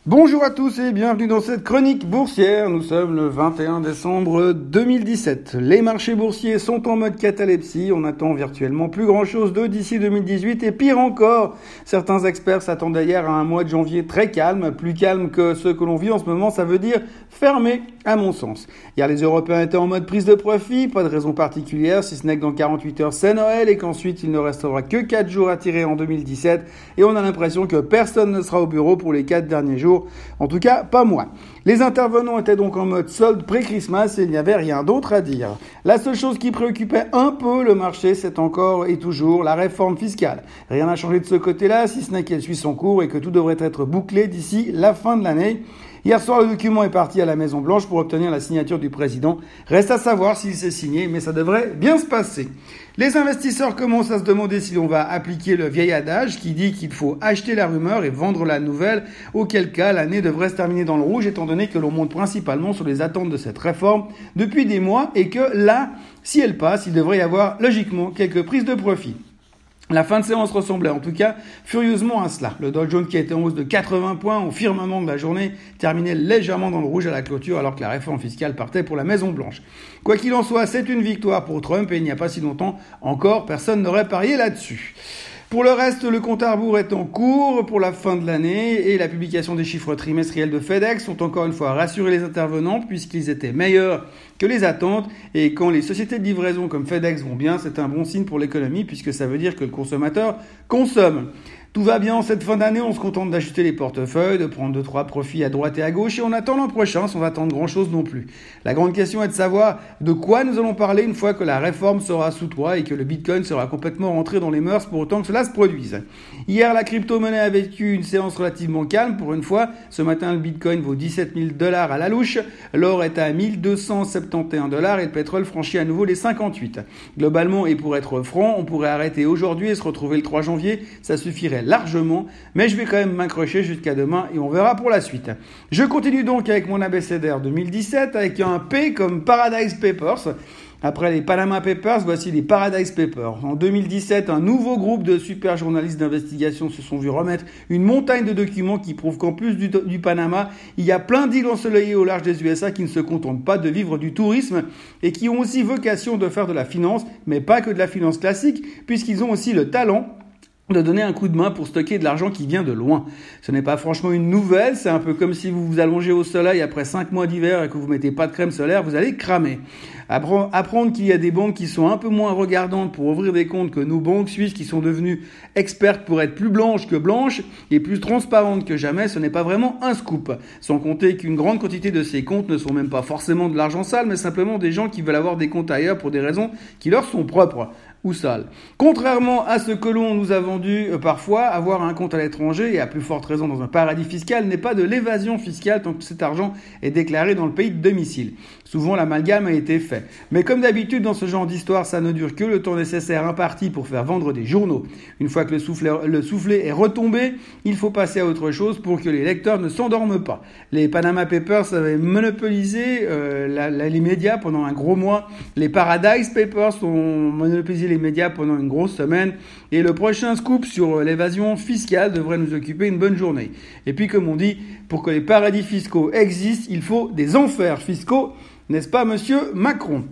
Bonjour à tous et bienvenue dans cette chronique boursière. Nous sommes le 21 décembre 2017. Les marchés boursiers sont en mode catalepsie. On attend virtuellement plus grand chose d'eux d'ici 2018 et pire encore. Certains experts s'attendaient hier à un mois de janvier très calme, plus calme que ceux que l'on vit en ce moment. Ça veut dire fermé à mon sens. Hier, les Européens étaient en mode prise de profit. Pas de raison particulière si ce n'est que dans 48 heures c'est Noël et qu'ensuite il ne restera que 4 jours à tirer en 2017 et on a l'impression que personne ne sera au bureau pour les 4 derniers jours. En tout cas, pas moi. Les intervenants étaient donc en mode solde pré-Christmas et il n'y avait rien d'autre à dire. La seule chose qui préoccupait un peu le marché, c'est encore et toujours la réforme fiscale. Rien n'a changé de ce côté-là, si ce n'est qu'elle suit son cours et que tout devrait être bouclé d'ici la fin de l'année. Hier soir, le document est parti à la Maison-Blanche pour obtenir la signature du président. Reste à savoir s'il s'est signé, mais ça devrait bien se passer. Les investisseurs commencent à se demander si l'on va appliquer le vieil adage qui dit qu'il faut acheter la rumeur et vendre la nouvelle, auquel cas l'année devrait se terminer dans le rouge étant donné que l'on monte principalement sur les attentes de cette réforme depuis des mois et que là, si elle passe, il devrait y avoir logiquement quelques prises de profit. La fin de séance ressemblait en tout cas furieusement à cela. Le Dow Jones qui était en hausse de 80 points au firmament de la journée terminait légèrement dans le rouge à la clôture alors que la réforme fiscale partait pour la Maison Blanche. Quoi qu'il en soit, c'est une victoire pour Trump et il n'y a pas si longtemps encore, personne n'aurait parié là-dessus. Pour le reste, le compte à rebours est en cours pour la fin de l'année et la publication des chiffres trimestriels de FedEx ont encore une fois rassuré les intervenants puisqu'ils étaient meilleurs que les attentes et quand les sociétés de livraison comme FedEx vont bien, c'est un bon signe pour l'économie puisque ça veut dire que le consommateur consomme. Tout va bien en cette fin d'année, on se contente d'ajuster les portefeuilles, de prendre 2-3 profits à droite et à gauche et on attend l'an prochain sans attendre grand chose non plus. La grande question est de savoir de quoi nous allons parler une fois que la réforme sera sous toit et que le Bitcoin sera complètement rentré dans les mœurs pour autant que cela se produise. Hier, la crypto-monnaie a vécu une séance relativement calme pour une fois. Ce matin, le Bitcoin vaut 17 000 $ à la louche, l'or est à 1271 $ et le pétrole franchit à nouveau les 58. Globalement, et pour être franc, on pourrait arrêter aujourd'hui et se retrouver le 3 janvier, ça suffirait largement, mais je vais quand même m'accrocher jusqu'à demain et on verra pour la suite. Je continue donc avec mon abécédaire 2017 avec un P comme Paradise Papers. Après les Panama Papers, voici les Paradise Papers. En 2017, un nouveau groupe de super journalistes d'investigation se sont vus remettre une montagne de documents qui prouvent qu'en plus du Panama, il y a plein d'îles ensoleillées au large des USA qui ne se contentent pas de vivre du tourisme et qui ont aussi vocation de faire de la finance, mais pas que de la finance classique, puisqu'ils ont aussi le talent de donner un coup de main pour stocker de l'argent qui vient de loin. Ce n'est pas franchement une nouvelle, c'est un peu comme si vous vous allongez au soleil après 5 mois d'hiver et que vous mettez pas de crème solaire, vous allez cramer. Apprendre qu'il y a des banques qui sont un peu moins regardantes pour ouvrir des comptes que nos banques suisses qui sont devenues expertes pour être plus blanches que blanches et plus transparentes que jamais, ce n'est pas vraiment un scoop. Sans compter qu'une grande quantité de ces comptes ne sont même pas forcément de l'argent sale, mais simplement des gens qui veulent avoir des comptes ailleurs pour des raisons qui leur sont propres ou sales. Contrairement à ce que l'on nous a vendu parfois, avoir un compte à l'étranger et à plus forte raison dans un paradis fiscal n'est pas de l'évasion fiscale tant que cet argent est déclaré dans le pays de domicile. Souvent l'amalgame a été fait. Mais comme d'habitude dans ce genre d'histoire, ça ne dure que le temps nécessaire imparti pour faire vendre des journaux. Une fois que le soufflet est retombé, il faut passer à autre chose pour que les lecteurs ne s'endorment pas. Les Panama Papers avaient monopolisé les médias pendant un gros mois. Les Paradise Papers ont monopolisé les médias pendant une grosse semaine. Et le prochain scoop sur l'évasion fiscale devrait nous occuper une bonne journée. Et puis comme on dit, pour que les paradis fiscaux existent, il faut des enfers fiscaux. N'est-ce pas, monsieur Macron?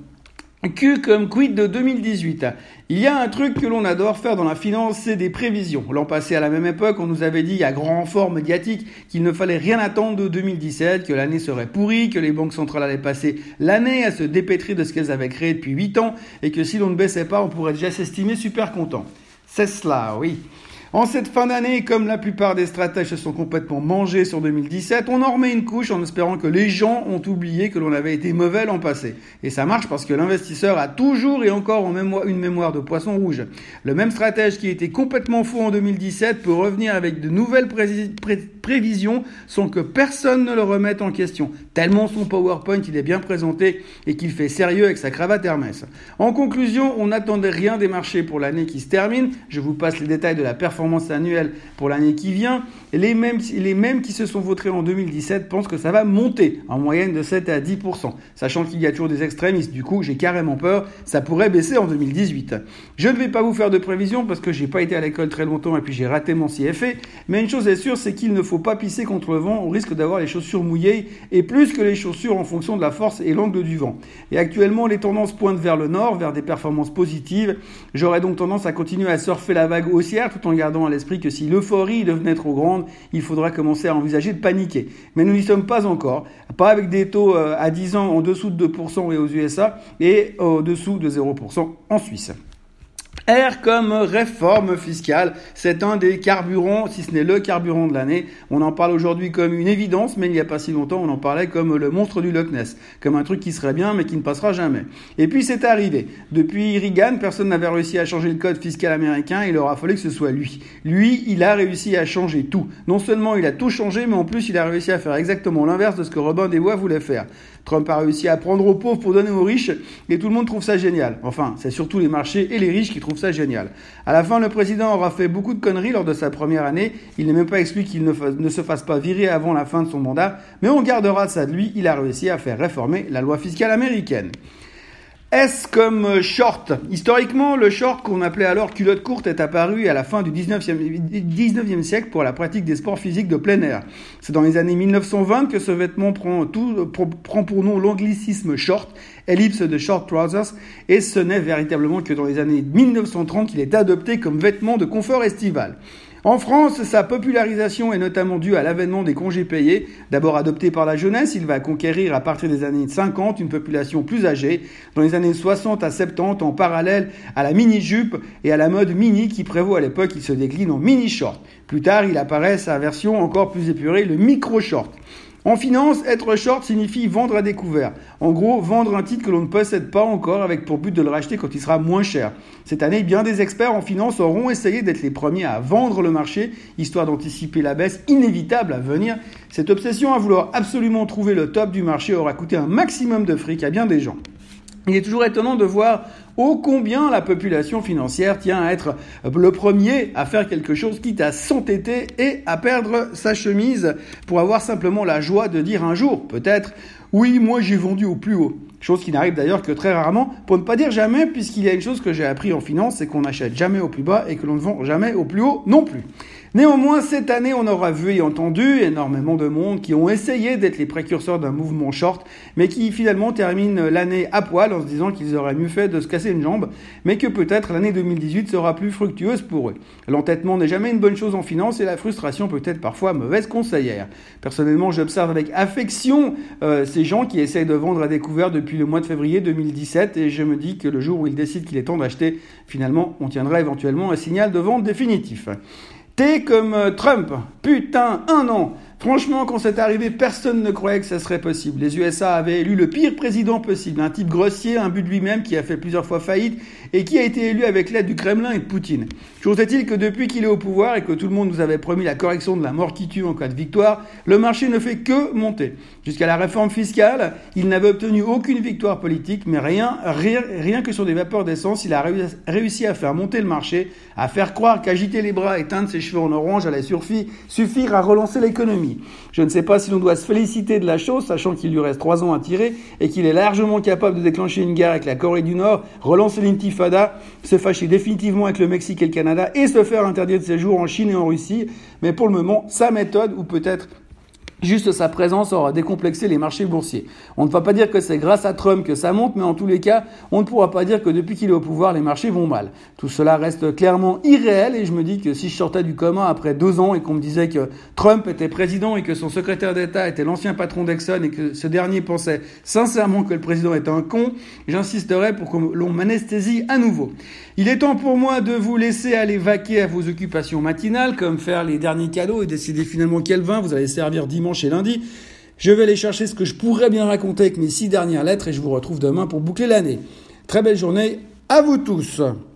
Q comme quid de 2018. Il y a un truc que l'on adore faire dans la finance, c'est des prévisions. L'an passé, à la même époque, on nous avait dit à grand renfort médiatique qu'il ne fallait rien attendre de 2017, que l'année serait pourrie, que les banques centrales allaient passer l'année à se dépêtrer de ce qu'elles avaient créé depuis 8 ans et que si l'on ne baissait pas, on pourrait déjà s'estimer super content. C'est cela, oui. En cette fin d'année, comme la plupart des stratèges se sont complètement mangés sur 2017, on en remet une couche en espérant que les gens ont oublié que l'on avait été mauvais l'an passé. Et ça marche parce que l'investisseur a toujours et encore une mémoire de poisson rouge. Le même stratège qui était complètement faux en 2017 peut revenir avec de nouvelles prévisions sans que personne ne le remette en question. Tellement son PowerPoint il est bien présenté et qu'il fait sérieux avec sa cravate Hermès. En conclusion, on n'attendait rien des marchés pour l'année qui se termine. Je vous passe les détails de la performance annuelle pour l'année qui vient. les mêmes qui se sont votés en 2017 pensent que ça va monter en moyenne de 7 à 10%. Sachant qu'il y a toujours des extrémistes, du coup j'ai carrément peur, ça pourrait baisser en 2018. Je ne vais pas vous faire de prévisions parce que j'ai pas été à l'école très longtemps et puis j'ai raté mon CFA, mais une chose est sûre, c'est qu'il ne faut pas pisser contre le vent, on risque d'avoir les chaussures mouillées et plus que les chaussures en fonction de la force et l'angle du vent. Et actuellement les tendances pointent vers le nord, vers des performances positives. J'aurais donc tendance à continuer à surfer la vague haussière tout en gardant à l'esprit que si l'euphorie devenait trop grande, il faudra commencer à envisager de paniquer. Mais nous n'y sommes pas encore, pas avec des taux à 10 ans en dessous de 2% et aux USA et au-dessous de 0% en Suisse. R comme réforme fiscale, c'est un des carburants, si ce n'est le carburant de l'année. On en parle aujourd'hui comme une évidence, mais il n'y a pas si longtemps, on en parlait comme le monstre du Loch Ness, comme un truc qui serait bien, mais qui ne passera jamais. Et puis c'est arrivé. Depuis Reagan, personne n'avait réussi à changer le code fiscal américain, il aura fallu que ce soit lui. Lui, il a réussi à changer tout. Non seulement il a tout changé, mais en plus il a réussi à faire exactement l'inverse de ce que Robin des Bois voulait faire. Trump a réussi à prendre aux pauvres pour donner aux riches, et tout le monde trouve ça génial. Enfin, c'est surtout les marchés et les riches qui trouvent ça génial. À la fin, le président aura fait beaucoup de conneries lors de sa première année. Il n'est même pas exclu qu'il ne se fasse pas virer avant la fin de son mandat, mais on gardera ça de lui. Il a réussi à faire réformer la loi fiscale américaine. S comme short. Historiquement, le short qu'on appelait alors culotte courte est apparu à la fin du 19e siècle pour la pratique des sports physiques de plein air. C'est dans les années 1920 que ce vêtement prend pour nom l'anglicisme short, ellipse de short trousers, et ce n'est véritablement que dans les années 1930 qu'il est adopté comme vêtement de confort estival. En France, sa popularisation est notamment due à l'avènement des congés payés. D'abord adopté par la jeunesse, il va conquérir à partir des années 50 une population plus âgée. Dans les années 60 à 70, en parallèle à la mini-jupe et à la mode mini qui prévaut à l'époque, il se décline en mini-short. Plus tard, il apparaît sa version encore plus épurée, le micro-short. En finance, être short signifie vendre à découvert. En gros, vendre un titre que l'on ne possède pas encore avec pour but de le racheter quand il sera moins cher. Cette année, bien des experts en finance auront essayé d'être les premiers à vendre le marché, histoire d'anticiper la baisse inévitable à venir. Cette obsession à vouloir absolument trouver le top du marché aura coûté un maximum de fric à bien des gens. Il est toujours étonnant de voir ô combien la population financière tient à être le premier à faire quelque chose, quitte à s'entêter et à perdre sa chemise pour avoir simplement la joie de dire un jour, peut-être, oui, moi j'ai vendu au plus haut. Chose qui n'arrive d'ailleurs que très rarement, pour ne pas dire jamais, puisqu'il y a une chose que j'ai appris en finance, c'est qu'on n'achète jamais au plus bas et que l'on ne vend jamais au plus haut non plus. Néanmoins, cette année, on aura vu et entendu énormément de monde qui ont essayé d'être les précurseurs d'un mouvement short, mais qui finalement terminent l'année à poil en se disant qu'ils auraient mieux fait de se casser une jambe, mais que peut-être l'année 2018 sera plus fructueuse pour eux. L'entêtement n'est jamais une bonne chose en finance et la frustration peut être parfois mauvaise conseillère. Personnellement, j'observe avec affection ces gens qui essayent de vendre à découvert depuis le mois de février 2017 et je me dis que le jour où ils décident qu'il est temps d'acheter, finalement, on tiendra éventuellement un signal de vente définitif. T comme Trump. Putain, 1 an. Franchement, quand c'est arrivé, personne ne croyait que ça serait possible. Les USA avaient élu le pire président possible, un type grossier, un but de lui-même qui a fait plusieurs fois faillite et qui a été élu avec l'aide du Kremlin et de Poutine. Chose est-il que depuis qu'il est au pouvoir et que tout le monde nous avait promis la correction de la mort qui tue en cas de victoire, le marché ne fait que monter. Jusqu'à la réforme fiscale, il n'avait obtenu aucune victoire politique, mais rien que sur des vapeurs d'essence, il a réussi à faire monter le marché, à faire croire qu'agiter les bras et teindre ses cheveux en orange allait suffire à relancer l'économie. Je ne sais pas si l'on doit se féliciter de la chose, sachant qu'il lui reste 3 ans à tirer et qu'il est largement capable de déclencher une guerre avec la Corée du Nord, relancer l'intifada, se fâcher définitivement avec le Mexique et le Canada et se faire interdire de séjour en Chine et en Russie. Mais pour le moment, sa méthode, ou peut-être juste sa présence, aura décomplexé les marchés boursiers. On ne va pas dire que c'est grâce à Trump que ça monte, mais en tous les cas, on ne pourra pas dire que depuis qu'il est au pouvoir, les marchés vont mal. Tout cela reste clairement irréel et je me dis que si je sortais du coma après 2 ans et qu'on me disait que Trump était président et que son secrétaire d'État était l'ancien patron d'Exxon et que ce dernier pensait sincèrement que le président est un con, j'insisterais pour que l'on m'anesthésie à nouveau. Il est temps pour moi de vous laisser aller vaquer à vos occupations matinales, comme faire les derniers cadeaux et décider finalement quel vin vous allez servir dimanche et lundi. Je vais aller chercher ce que je pourrais bien raconter avec mes 6 dernières lettres et je vous retrouve demain pour boucler l'année. Très belle journée à vous tous.